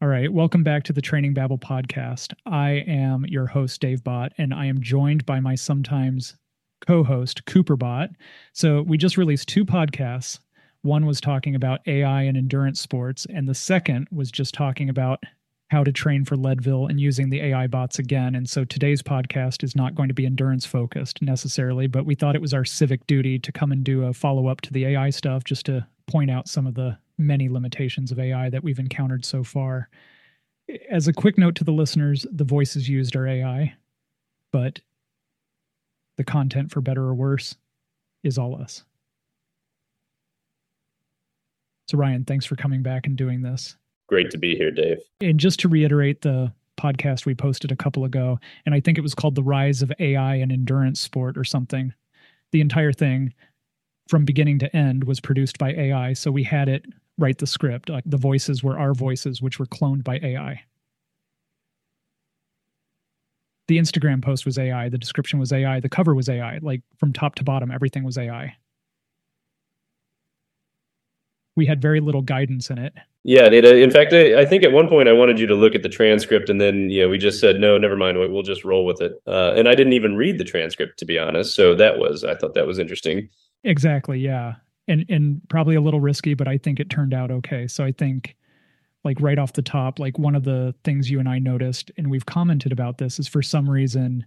All right, welcome back to the Training Babble podcast. I am your host, Dave Bott, and I am joined by my sometimes co host, Cooper Bott. So, we just released two podcasts. One was talking about AI and endurance sports, and the second was just talking about how to train for Leadville and using the AI bots again. And so, today's podcast is not going to be endurance focused necessarily, but we thought it was our civic duty to come and do a follow up to the AI stuff just to point out some of the many limitations of AI that we've encountered so far. As a quick note to the listeners, the voices used are AI, but the content, for better or worse, is all us. So, Ryan, thanks for coming back and doing this. Great to be here, Dave. And just to reiterate the podcast we posted a couple ago, and I think it was called The Rise of AI and Endurance Sport or something. The entire thing from beginning to end was produced by AI. So we had it write the script. Like the voices were our voices, which were cloned by AI. The Instagram post was AI. The description was AI. The cover was AI. Like from top to bottom, everything was AI. We had very little guidance in it. Yeah, in fact, I think at one point I wanted you to look at the transcript, and then we just said no, never mind. We'll just roll with it. And I didn't even read the transcript, to be honest. So I thought that was interesting. Exactly, yeah, and probably a little risky, but I think it turned out okay. So I think, like right off the top, like one of the things you and I noticed, and we've commented about this, is for some reason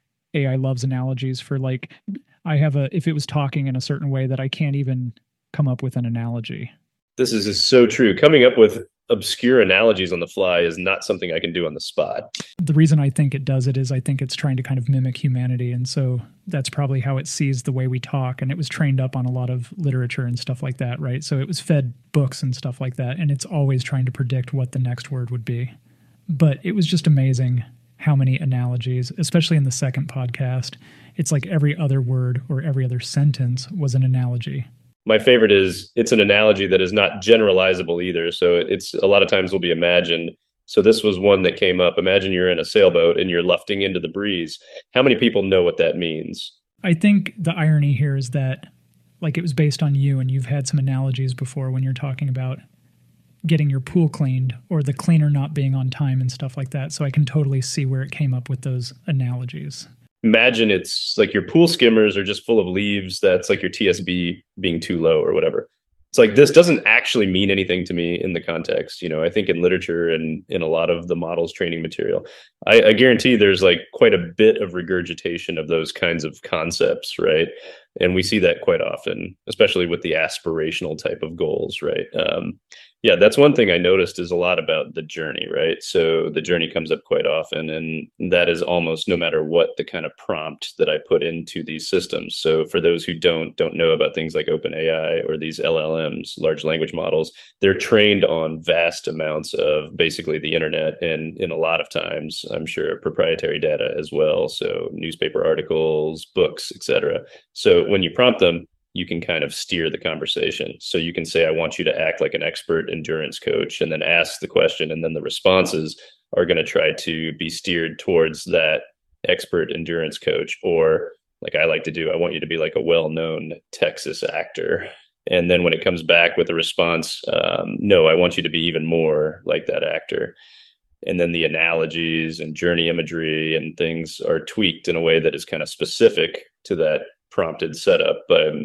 AI loves analogies. For like, if it was talking in a certain way that I can't even come up with an analogy. This is so true. Coming up with obscure analogies on the fly is not something I can do on the spot. The reason I think it does it is I think it's trying to kind of mimic humanity. And so that's probably how it sees the way we talk. And it was trained up on a lot of literature and stuff like that, right? So it was fed books and stuff like that. And it's always trying to predict what the next word would be. But it was just amazing how many analogies, especially in the second podcast. It's like every other word or every other sentence was an analogy. My favorite is it's an analogy that is not generalizable either. So it's a lot of times will be imagined. So this was one that came up. Imagine you're in a sailboat and you're lufting into the breeze. How many people know what that means? I think the irony here is that like it was based on you, and you've had some analogies before when you're talking about getting your pool cleaned or the cleaner not being on time and stuff like that. So I can totally see where it came up with those analogies. Imagine it's like your pool skimmers are just full of leaves. That's like your TSB being too low or whatever. It's like, this doesn't actually mean anything to me in the context. I think in literature and in a lot of the models training material, I guarantee there's like quite a bit of regurgitation of those kinds of concepts, right? And we see that quite often, especially with the aspirational type of goals, right? Yeah, that's one thing I noticed is a lot about the journey, right? So the journey comes up quite often, and that is almost no matter what the kind of prompt that I put into these systems. So for those who don't know about things like OpenAI or these LLMs, large language models, they're trained on vast amounts of basically the internet, and in a lot of times, I'm sure, proprietary data as well. So newspaper articles, books, etc. So when you prompt them, you can kind of steer the conversation. So you can say, I want you to act like an expert endurance coach, and then ask the question. And then the responses are going to try to be steered towards that expert endurance coach. Or like I like to do, I want you to be like a well-known Texas actor. And then when it comes back with a response, no, I want you to be even more like that actor. And then the analogies and journey imagery and things are tweaked in a way that is kind of specific to that prompted setup.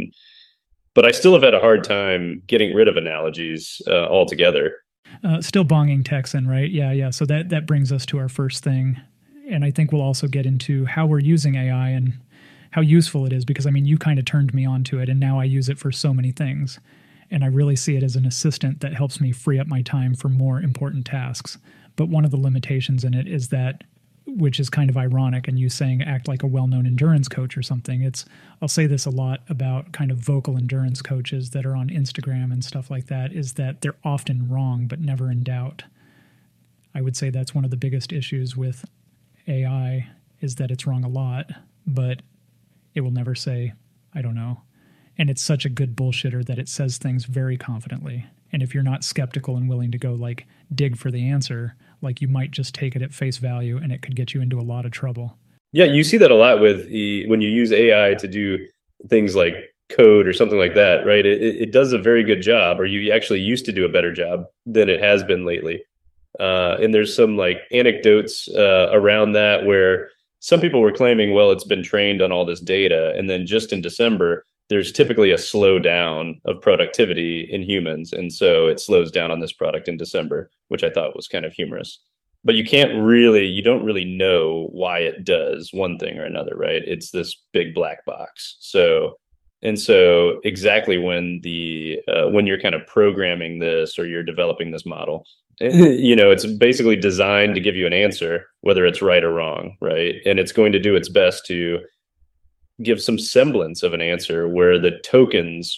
But I still have had a hard time getting rid of analogies altogether. Still bonging Texan, right? Yeah. So that brings us to our first thing. And I think we'll also get into how we're using AI and how useful it is, because I mean, you kind of turned me on to it, and now I use it for so many things. And I really see it as an assistant that helps me free up my time for more important tasks. But one of the limitations in it is that, which is kind of ironic, and you saying act like a well-known endurance coach or something. I'll say this a lot about kind of vocal endurance coaches that are on Instagram and stuff like that, is that they're often wrong, but never in doubt. I would say that's one of the biggest issues with AI, is that it's wrong a lot, but it will never say, I don't know. And it's such a good bullshitter that it says things very confidently. And if you're not skeptical and willing to go like dig for the answer, like you might just take it at face value, and it could get you into a lot of trouble. Yeah, you see that a lot with when you use AI to do things like code or something like that, right? It does a very good job, or you actually used to do a better job than it has been lately. And there's some like anecdotes around that where some people were claiming, well, it's been trained on all this data. And then just in December, there's typically a slowdown of productivity in humans. And so it slows down on this product in December, which I thought was kind of humorous. But you don't really know why it does one thing or another, right? It's this big black box. So exactly when you're kind of programming this or you're developing this model, it's basically designed to give you an answer, whether it's right or wrong, right? And it's going to do its best to give some semblance of an answer where the tokens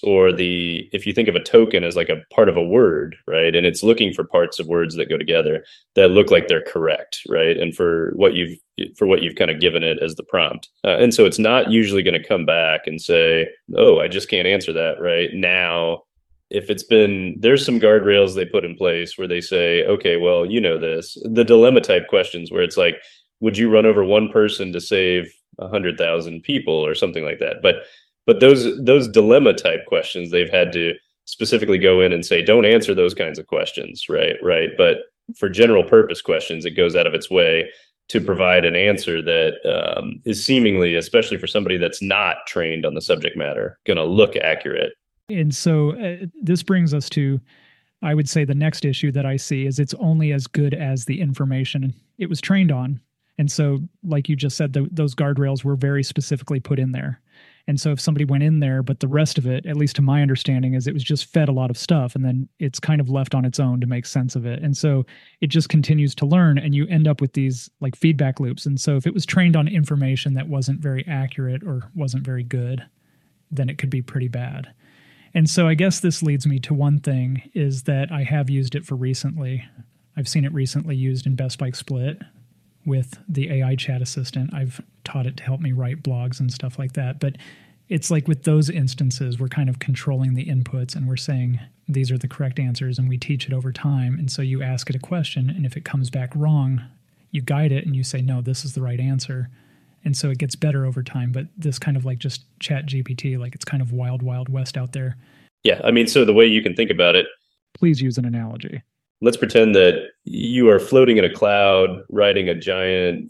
if you think of a token as like a part of a word, right? And it's looking for parts of words that go together that look like they're correct, right? And for what you've kind of given it as the prompt. And so it's not usually going to come back and say, oh, I just can't answer that right now. If there's some guardrails they put in place where they say, okay, well, the dilemma type questions where it's like, would you run over one person to save 100,000 people or something like that? But those dilemma type questions, they've had to specifically go in and say, don't answer those kinds of questions, right? But for general purpose questions, it goes out of its way to provide an answer that is seemingly, especially for somebody that's not trained on the subject matter, going to look accurate. And so this brings us to, I would say, the next issue that I see is it's only as good as the information it was trained on. And so, like you just said, those guardrails were very specifically put in there. And so if somebody went in there, but the rest of it, at least to my understanding, is it was just fed a lot of stuff and then it's kind of left on its own to make sense of it. And so it just continues to learn and you end up with these like feedback loops. And so if it was trained on information that wasn't very accurate or wasn't very good, then it could be pretty bad. And so I guess this leads me to one thing is that I have used it for recently. I've seen it recently used in Best Bike Split with the AI chat assistant. I've taught it to help me write blogs and stuff like that. But it's like with those instances, we're kind of controlling the inputs and we're saying these are the correct answers and we teach it over time. And so you ask it a question and if it comes back wrong, you guide it and you say, no, this is the right answer. And so it gets better over time. But this kind of like just Chat GPT, like it's kind of wild, wild west out there. Yeah. I mean, so the way you can think about it. Please use an analogy. Let's pretend that you are floating in a cloud, riding a giant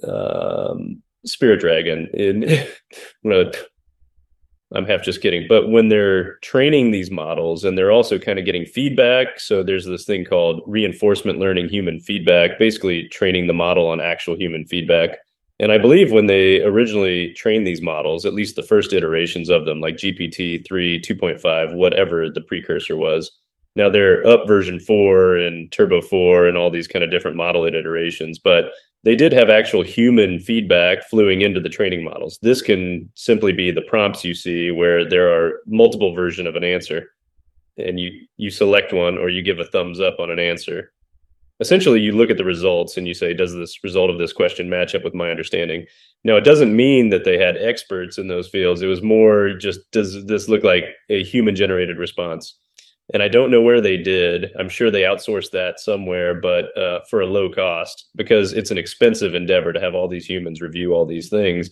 spirit dragon. I'm half just kidding. But when they're training these models and they're also kind of getting feedback, so there's this thing called reinforcement learning human feedback, basically training the model on actual human feedback. And I believe when they originally trained these models, at least the first iterations of them, like GPT-3, 2.5, whatever the precursor was, now they're up version 4 and Turbo 4 and all these kind of different model iterations, but they did have actual human feedback flowing into the training models. This can simply be the prompts you see where there are multiple versions of an answer and you select one or you give a thumbs up on an answer. Essentially, you look at the results and you say, does this result of this question match up with my understanding? Now, it doesn't mean that they had experts in those fields. It was more just, does this look like a human generated response? And I don't know where they did. I'm sure they outsourced that somewhere, but for a low cost, because it's an expensive endeavor to have all these humans review all these things.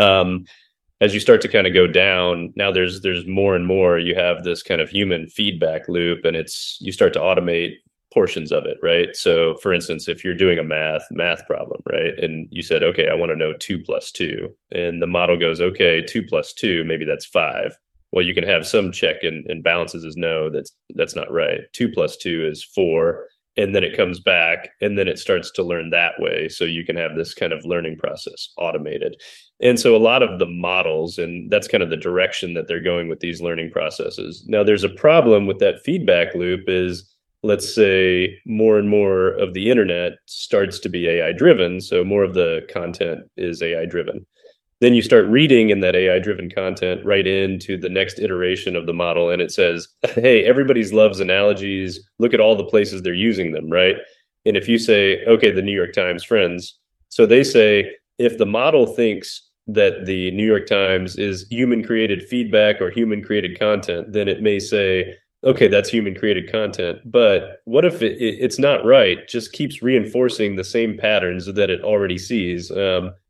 As you start to kind of go down, now there's more and more. You have this kind of human feedback loop, and you start to automate portions of it, right? So, for instance, if you're doing a math problem, right, and you said, okay, I want to know 2 + 2, and the model goes, okay, 2 + 2, maybe that's 5. Well, you can have some check and balances as no, that's not right. 2 + 2 is 4, and then it comes back, and then it starts to learn that way. So you can have this kind of learning process automated. And so a lot of the models, and that's kind of the direction that they're going with these learning processes. Now, there's a problem with that feedback loop is, let's say more and more of the internet starts to be AI driven. So more of the content is AI driven. Then you start reading in that AI driven content right into the next iteration of the model. And it says, hey, everybody loves analogies. Look at all the places they're using them, right? And if you say, okay, the New York Times friends. So they say, if the model thinks that the New York Times is human created feedback or human created content, then it may say, okay, that's human created content. But what if it's not right? Just keeps reinforcing the same patterns that it already sees.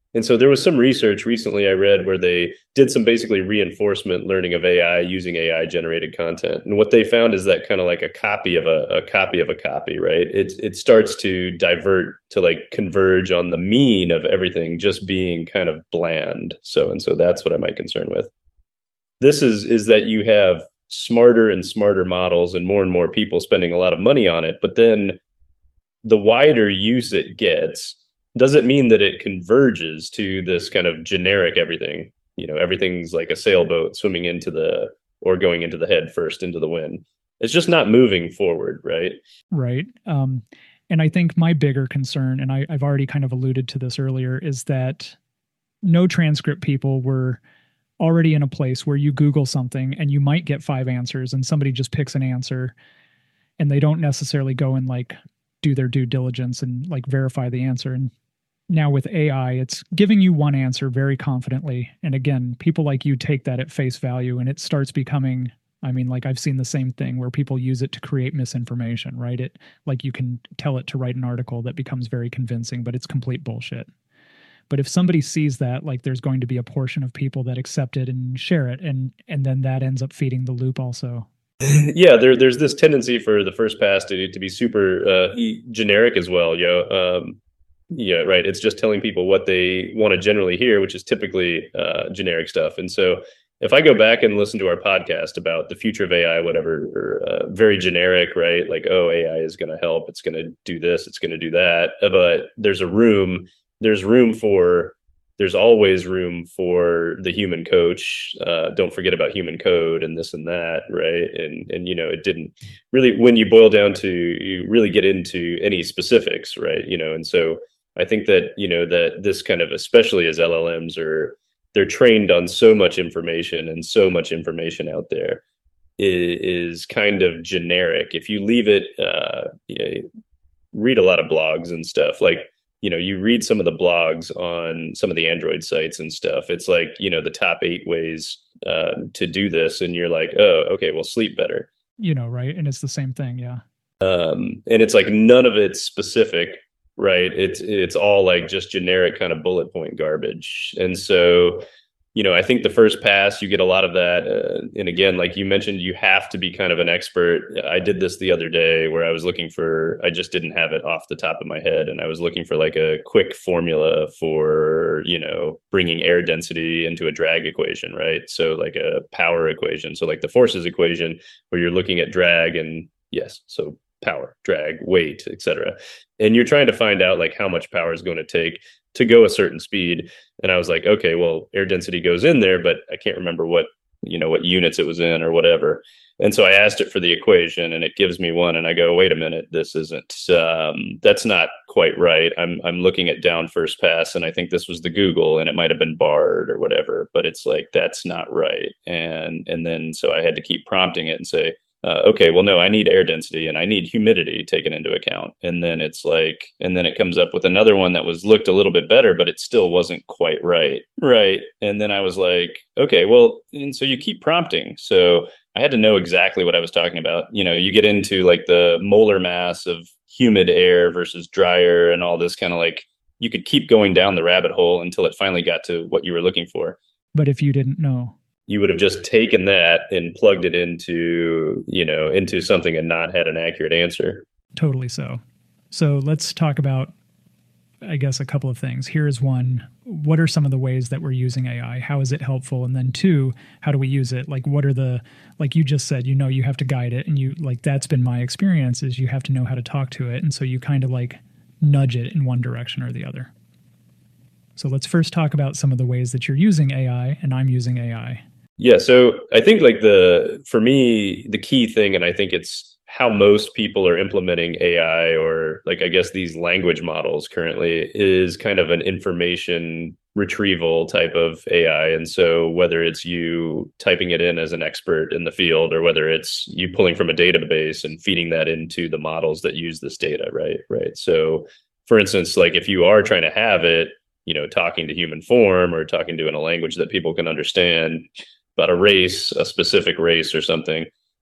And so there was some research recently I read where they did some basically reinforcement learning of AI using AI generated content. And what they found is that kind of like a copy of a copy of a copy, right? It starts to divert to like converge on the mean of everything just being kind of bland. So and so that's what I'm concerned with. This is that you have smarter and smarter models and more people spending a lot of money on it, but then the wider use it gets doesn't mean that it converges to this kind of generic everything. You know, everything's like a sailboat swimming into the or going into the head first into the wind. It's just not moving forward, right? Right. And I think my bigger concern, and I've already kind of alluded to this earlier, is that no transcript people were already in a place where you Google something and you might get 5 answers and somebody just picks an answer and they don't necessarily go and like do their due diligence and like verify the answer. And now with AI, it's giving you one answer very confidently. And again, people like you take that at face value and it starts becoming, I mean, like I've seen the same thing where people use it to create misinformation, right? It like you can tell it to write an article that becomes very convincing, but it's complete bullshit. But if somebody sees that, like there's going to be a portion of people that accept it and share it, and then that ends up feeding the loop also. Yeah, there's this tendency for the first pass to be super generic as well, yeah, right. It's just telling people what they want to generally hear, which is typically generic stuff. And so if I go back and listen to our podcast about the future of AI, whatever, or, very generic, right? Like, oh, AI is going to help. It's going to do this. It's going to do that. But there's always room for the human coach. Don't forget about human code and this and that, right? And you know, it didn't really, when you boil down to, you really get into any specifics, right? You know, and so I think that, you know, that this kind of, especially as LLMs they're trained on so much information and so much information out there is kind of generic. If you leave it, you know, read a lot of blogs and stuff like, you know, you read some of the blogs on some of the Android sites and stuff. It's like, you know, the top 8 ways to do this. And you're like, oh, okay, well, sleep better. You know, right. And it's the same thing. Yeah. And it's like none of it's specific, right? It's all like just generic kind of bullet point garbage. And so, you know, I think the first pass, you get a lot of that. And again, like you mentioned, you have to be kind of an expert. I did this the other day where I just didn't have it off the top of my head. And I was looking for like a quick formula for, you know, bringing air density into a drag equation, right? So like a power equation. So like the forces equation where you're looking at drag and yes, so power, drag, weight, etc. And you're trying to find out like how much power is going to take to go a certain speed. And I was like, okay, well, air density goes in there, but I can't remember what units it was in or whatever. And so I asked it for the equation and it gives me one. And I go, wait a minute, this isn't, that's not quite right. I'm looking at down first pass and I think this was the Google and it might've been Bard or whatever, but it's like, that's not right. And then, so I had to keep prompting it and say, okay, well, no, I need air density and I need humidity taken into account. And then it's like, and then it comes up with another one that looked a little bit better, but it still wasn't quite right. Right. And then I was like, okay, well, and so you keep prompting. So I had to know exactly what I was talking about. You know, you get into like the molar mass of humid air versus drier and all this kind of like, you could keep going down the rabbit hole until it finally got to what you were looking for. But if you didn't know, you would have just taken that and plugged it into, you know, into something and not had an accurate answer. Totally so. So let's talk about, I guess, a couple of things. Here is one. What are some of the ways that we're using AI? How is it helpful? And then 2, how do we use it? Like, what are the, like you just said, you know, you have to guide it. And you, like, that's been my experience is you have to know how to talk to it. And so you kind of like nudge it in one direction or the other. So let's first talk about some of the ways that you're using AI and I'm using AI. Yeah, so I think like for me, the key thing, and I think it's how most people are implementing AI or like, I guess these language models currently is kind of an information retrieval type of AI. And so whether it's you typing it in as an expert in the field or whether it's you pulling from a database and feeding that into the models that use this data, right? Right. So for instance, like if you are trying to have it, you know, talking to human form or talking to in a language that people can understand, about a race, a specific race or something,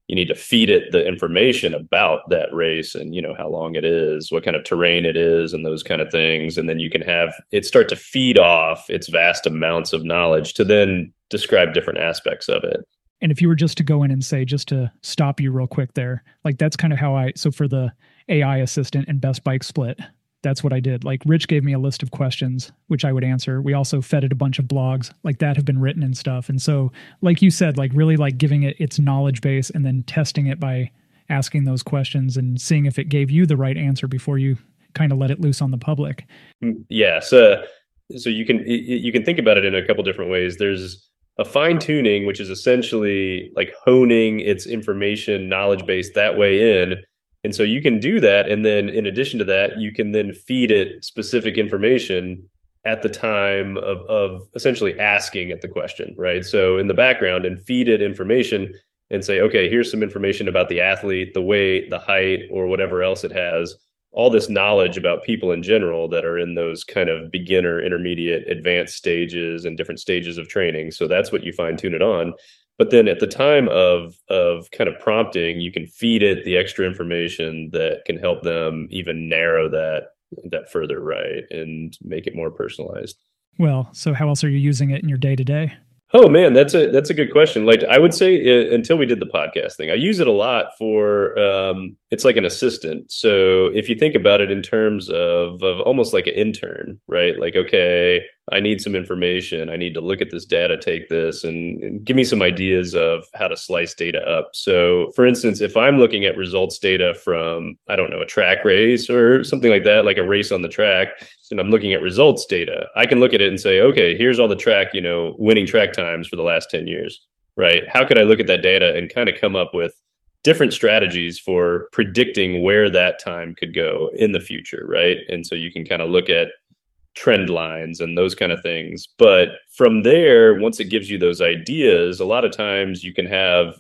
you need to feed it the information about that race and, how long it is, what kind of terrain it is, and those kind of things. And then you can have it start to feed off its vast amounts of knowledge to then describe different aspects of it. And if you were just to go in and say, just to stop you real quick there, like that's kind of how so for the AI assistant and best bike split, that's what I did. Like Rich gave me a list of questions, which I would answer. We also fed it a bunch of blogs like that have been written and stuff. And so, like you said, like really like giving it its knowledge base and then testing it by asking those questions and seeing if it gave you the right answer before you kind of let it loose on the public. Yeah. So you can think about it in a couple different ways. There's a fine tuning, which is essentially like honing its information knowledge base that way in. And so you can do that. And then in addition to that, you can then feed it specific information at the time of essentially asking it the question, right? So in the background, and feed it information and say, okay, here's some information about the athlete, the weight, the height, or whatever else it has, all this knowledge about people in general that are in those kind of beginner, intermediate, advanced stages and different stages of training. So that's what you fine tune it on. But then at the time of kind of prompting, you can feed it the extra information that can help them even narrow that further, right, and make it more personalized. Well, so how else are you using it in your day to day? Oh man, that's a good question. Like I would say until we did the podcast thing, I use it a lot for it's like an assistant. So if you think about it in terms of almost like an intern, right? Like, okay, I need some information. I need to look at this data, take this, and give me some ideas of how to slice data up. So for instance, if I'm looking at results data from, I don't know, a track race or something like that, like a race on the track, and I'm looking at results data, I can look at it and say, okay, here's all the track, winning track times for the last 10 years, right? How could I look at that data and kind of come up with different strategies for predicting where that time could go in the future, right? And so you can kind of look at trend lines and those kind of things. But from there, once it gives you those ideas, a lot of times you can have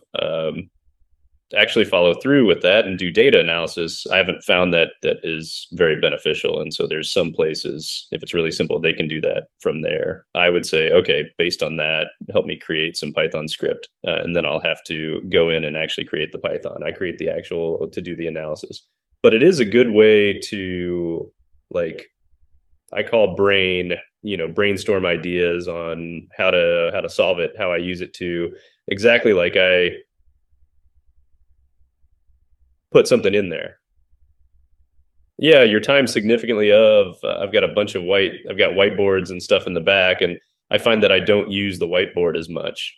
actually follow through with that and do data analysis. I haven't found that is very beneficial. And so there's some places, if it's really simple, they can do that from there. I would say, okay, based on that, help me create some Python script. And then I'll have to go in and actually create the Python. I create the actual to do the analysis. But it is a good way to, like, I call brainstorm ideas on how to solve it, how I use it to exactly like I put something in there. Yeah, your time significantly I've got whiteboards and stuff in the back, and I find that I don't use the whiteboard as much.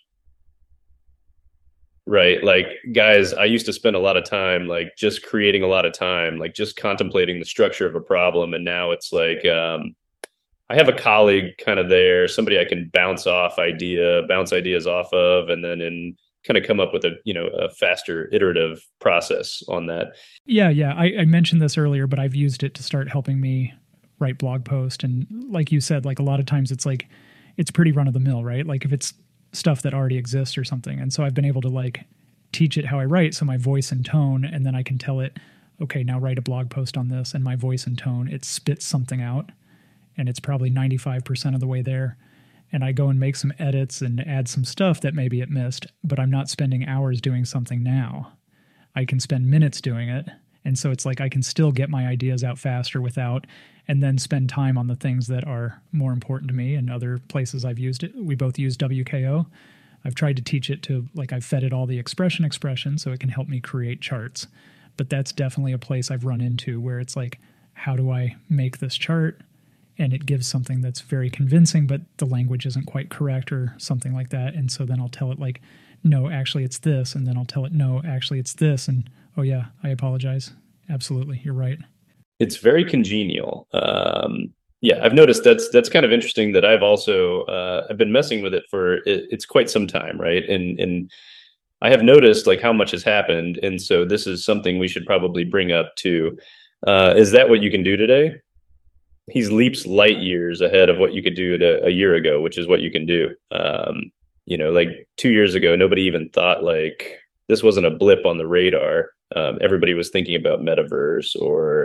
Right. Like, guys, I used to spend a lot of time, like, just creating a lot of time, like just contemplating the structure of a problem. And now it's like, I have a colleague kind of there, somebody I can bounce ideas off of, and then kind of come up with a faster iterative process on that. Yeah. I mentioned this earlier, but I've used it to start helping me write blog posts. And like you said, like a lot of times it's like, it's pretty run of the mill, right? Like if it's stuff that already exists or something. And so I've been able to like teach it how I write. So my voice and tone, and then I can tell it, okay, now write a blog post on this, and my voice and tone, it spits something out, and it's probably 95% of the way there. And I go and make some edits and add some stuff that maybe it missed, but I'm not spending hours doing something now. I can spend minutes doing it. And so it's like I can still get my ideas out faster and then spend time on the things that are more important to me. And other places I've used it, we both use WKO. I've tried to teach it to, like, I've fed it all the expression so it can help me create charts. But that's definitely a place I've run into where it's like, how do I make this chart? And it gives something that's very convincing, but the language isn't quite correct or something like that. And so then I'll tell it like, no, actually it's this. And then I'll tell it, no, actually it's this. And, oh yeah, I apologize. Absolutely. You're right. It's very congenial. Yeah, I've noticed that's kind of interesting that I've also, I've been messing with it for it's quite some time. Right. And I have noticed like how much has happened. And so this is something we should probably bring up too. Is that what you can do today? He's leaps light years ahead of what you could do a year ago, which is what you can do. Like 2 years ago, nobody even thought like this wasn't a blip on the radar. Everybody was thinking about metaverse or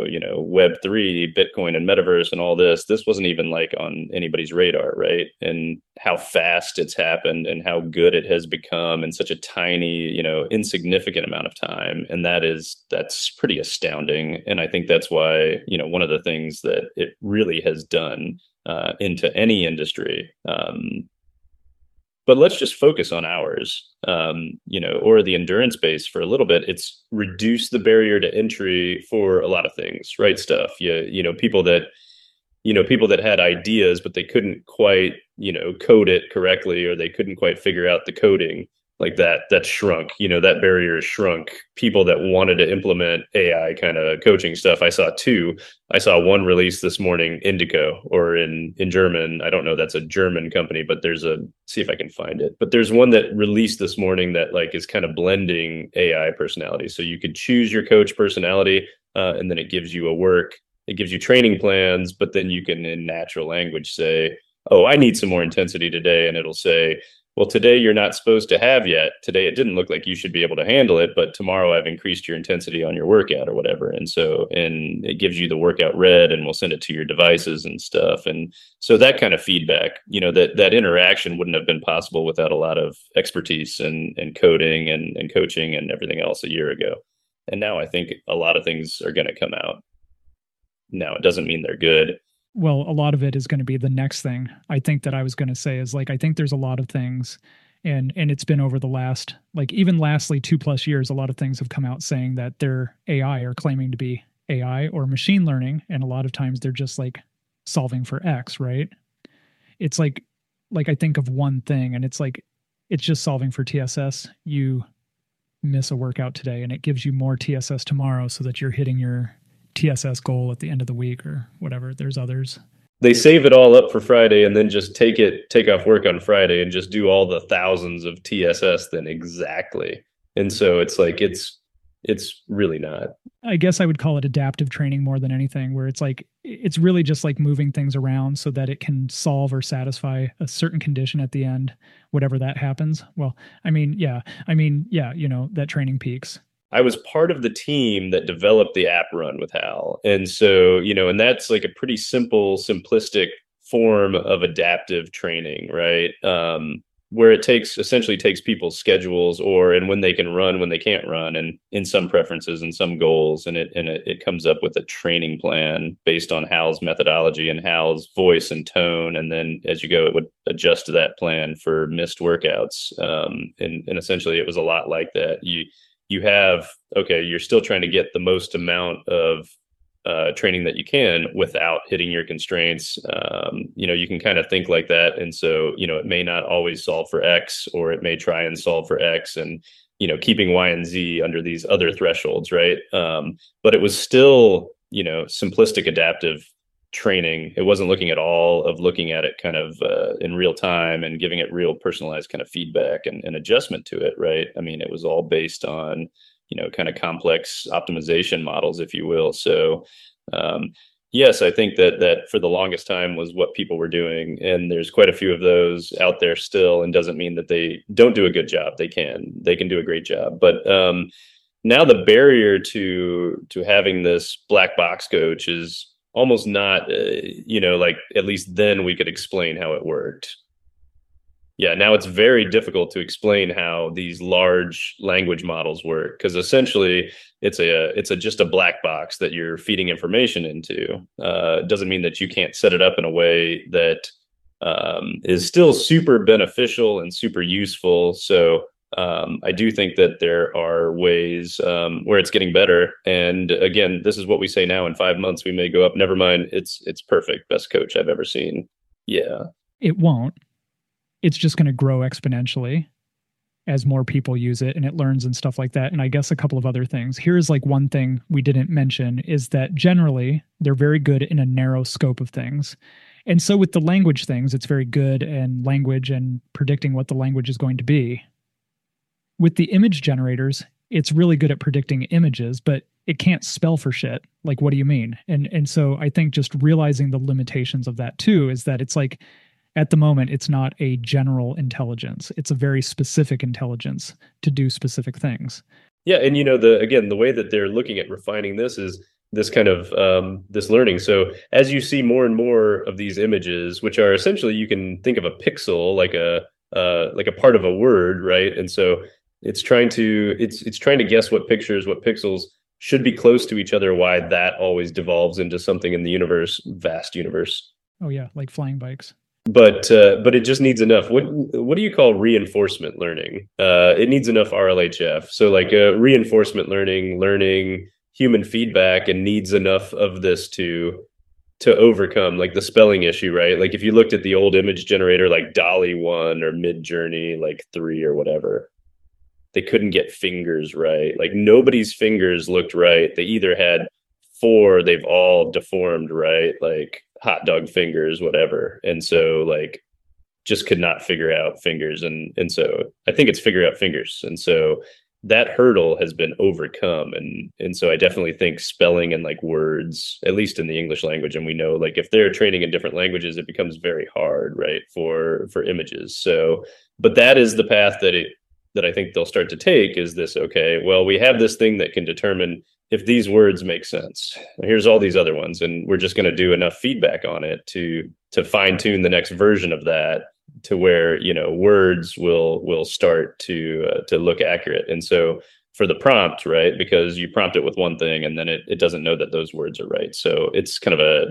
Web3, Bitcoin and metaverse and all this. This wasn't even like on anybody's radar, right? And how fast it's happened and how good it has become in such a tiny, insignificant amount of time. And that's pretty astounding. And I think that's why, one of the things that it really has done into any industry. But let's just focus on ours, or the endurance base for a little bit. It's reduced the barrier to entry for a lot of things, right? Stuff. People that had ideas, but they couldn't quite, code it correctly, or they couldn't quite figure out the coding like that shrunk, that barrier is shrunk. People that wanted to implement AI kind of coaching stuff. I saw one release this morning, Indico, or in German. I don't know, that's a German company, but see if I can find it. But there's one that released this morning that like is kind of blending AI personality. So you could choose your coach personality, and then it gives you it gives you training plans, but then you can in natural language say, oh, I need some more intensity today. And it'll say, well, today you're not supposed to have yet. Today it didn't look like you should be able to handle it, but tomorrow I've increased your intensity on your workout or whatever. And it gives you the workout read, and we'll send it to your devices and stuff. And so that kind of feedback, that interaction wouldn't have been possible without a lot of expertise and coding and coaching and everything else a year ago. And now I think a lot of things are going to come out. Now, it doesn't mean they're good. Well, a lot of it is going to be the next thing I think that I was going to say is like, I think there's a lot of things, and it's been over the last, like even lastly 2+ years, a lot of things have come out saying that they're AI or claiming to be AI or machine learning. And a lot of times they're just like solving for X, right? It's like I think of one thing and it's like, it's just solving for TSS. You miss a workout today and it gives you more TSS tomorrow so that you're hitting your TSS goal at the end of the week or whatever. There's others. They save it all up for Friday and then just take off work on Friday and just do all the thousands of TSS then exactly. And so it's like, it's really not. I guess I would call it adaptive training more than anything, where it's like, it's really just like moving things around so that it can solve or satisfy a certain condition at the end, whatever that happens. Well, that training peaks. I was part of the team that developed the app Run with Hal. And so, and that's like a pretty simplistic form of adaptive training, right? Where it essentially takes people's schedules and when they can run, when they can't run, and in some preferences and some goals. And it comes up with a training plan based on Hal's methodology and Hal's voice and tone. And then as you go, it would adjust to that plan for missed workouts. And essentially it was a lot like that. You're still trying to get the most amount of training that you can without hitting your constraints. You can kind of think like that. And so, it may not always solve for X, or it may try and solve for X and, keeping Y and Z under these other thresholds. Right. But it was still, simplistic adaptive training. It wasn't looking at it kind of in real time and giving it real personalized kind of feedback and adjustment to it. Right. I mean, it was all based on, kind of complex optimization models, if you will. So, yes, I think that for the longest time was what people were doing. And there's quite a few of those out there still, and doesn't mean that they don't do a good job. They can do a great job. But now the barrier to having this black box coach is almost not, like at least then we could explain how it worked. Yeah, now it's very difficult to explain how these large language models work, because essentially it's just a black box that you're feeding information into. It doesn't mean that you can't set it up in a way that is still super beneficial and super useful. So I do think that there are ways where it's getting better. And again, this is what we say now. In 5 months, we may go up. Never mind. It's perfect. Best coach I've ever seen. Yeah. It won't. It's just going to grow exponentially as more people use it and it learns and stuff like that. And I guess a couple of other things. Here's like one thing we didn't mention is that generally they're very good in a narrow scope of things. And so with the language things, it's very good in language and predicting what the language is going to be. With the image generators, it's really good at predicting images, but it can't spell for shit. Like, what do you mean? And so I think just realizing the limitations of that too is that it's like, At the moment, it's not a general intelligence. It's a very specific intelligence to do specific things. Yeah, and the way that they're looking at refining this is this kind of this learning. So as you see more and more of these images, which are essentially, you can think of a pixel like a part of a word, right? And so it's trying to guess what pixels should be close to each other. Why that always devolves into something in the universe, vast universe. Oh yeah, like flying bikes. But it just needs enough. What do you call reinforcement learning? It needs enough RLHF. So like reinforcement learning human feedback, and needs enough of this to overcome like the spelling issue, right? Like if you looked at the old image generator like DALL-E 1 or Midjourney like 3 or whatever, they couldn't get fingers right. Like nobody's fingers looked right. They either had 4, they've all deformed, right? Like hot dog fingers, whatever. And so like just could not figure out fingers. And so I think it's figure out fingers. And so that hurdle has been overcome. And so I definitely think spelling and like words, at least in the English language, and we know like if they're training in different languages, it becomes very hard, right, for images. So, but that is the path that I think they'll start to take, is this, okay, well, we have this thing that can determine if these words make sense. Here's all these other ones, and we're just going to do enough feedback on it to fine tune the next version of that to where words will start to look accurate. And so for the prompt, right, because you prompt it with one thing and then it doesn't know that those words are right. So it's kind of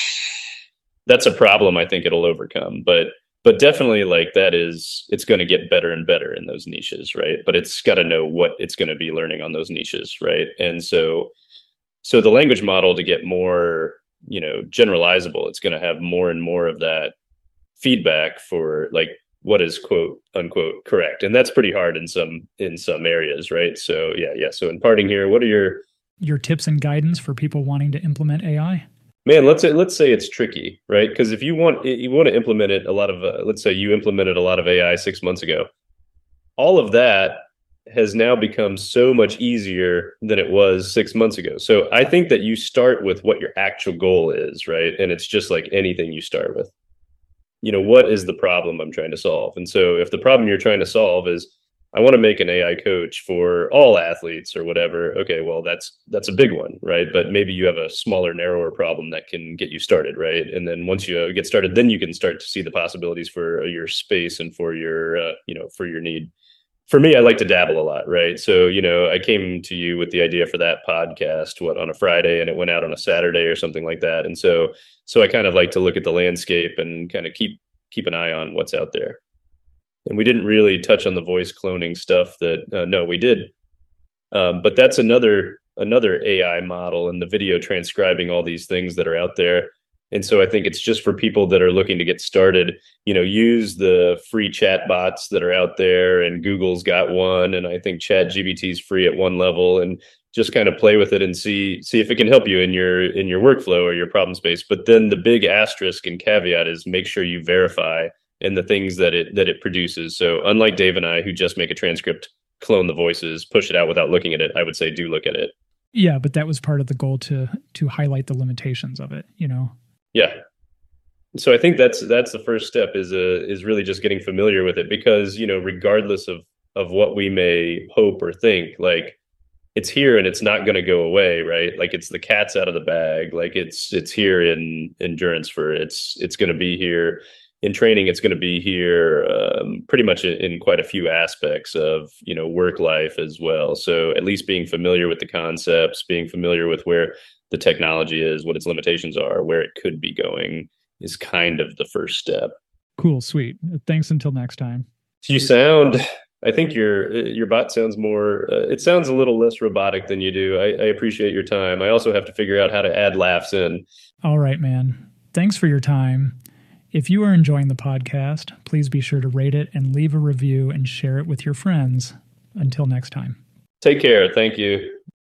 that's a problem I think it'll overcome. But definitely like it's going to get better and better in those niches, right? But it's got to know what it's going to be learning on those niches, right? And so the language model, to get more, generalizable, it's going to have more and more of that feedback for like what is quote unquote correct. And that's pretty hard in some areas, right? So yeah. So in parting here, what are your tips and guidance for people wanting to implement AI? Man, let's say it's tricky, right? Because if you want to implement it, let's say you implemented a lot of AI 6 months ago, all of that has now become so much easier than it was 6 months ago. So I think that you start with what your actual goal is, right? And it's just like anything you start with. What is the problem I'm trying to solve? And so if the problem you're trying to solve is, I want to make an AI coach for all athletes or whatever. Okay, well, that's a big one, right? But maybe you have a smaller, narrower problem that can get you started, right? And then once you get started, then you can start to see the possibilities for your space and for your, for your need. For me, I like to dabble a lot, right? So, I came to you with the idea for that podcast, on a Friday, and it went out on a Saturday or something like that. And so I kind of like to look at the landscape and kind of keep an eye on what's out there. And we didn't really touch on the voice cloning stuff no, we did. But that's another AI model, and the video transcribing all these things that are out there. And so I think it's just for people that are looking to get started, use the free chat bots that are out there, and Google's got one. And I think ChatGPT is free at one level, and just kind of play with it and see if it can help you in your workflow or your problem space. But then the big asterisk and caveat is make sure you verify in the things that it produces. So unlike Dave and I, who just make a transcript, clone the voices, push it out without looking at it, I would say do look at it. Yeah, but that was part of the goal to highlight the limitations of it, Yeah. So I think that's the first step is really just getting familiar with it, because, regardless of what we may hope or think, like it's here and it's not going to go away, right? Like it's the cat's out of the bag. Like it's here in endurance it's going to be here. In training, it's going to be here pretty much in quite a few aspects of, work life as well. So at least being familiar with the concepts, being familiar with where the technology is, what its limitations are, where it could be going, is kind of the first step. Cool, sweet. Thanks until next time. I think your bot sounds more, it sounds a little less robotic than you do. I appreciate your time. I also have to figure out how to add laughs in. All right, man. Thanks for your time. If you are enjoying the podcast, please be sure to rate it and leave a review and share it with your friends. Until next time. Take care. Thank you.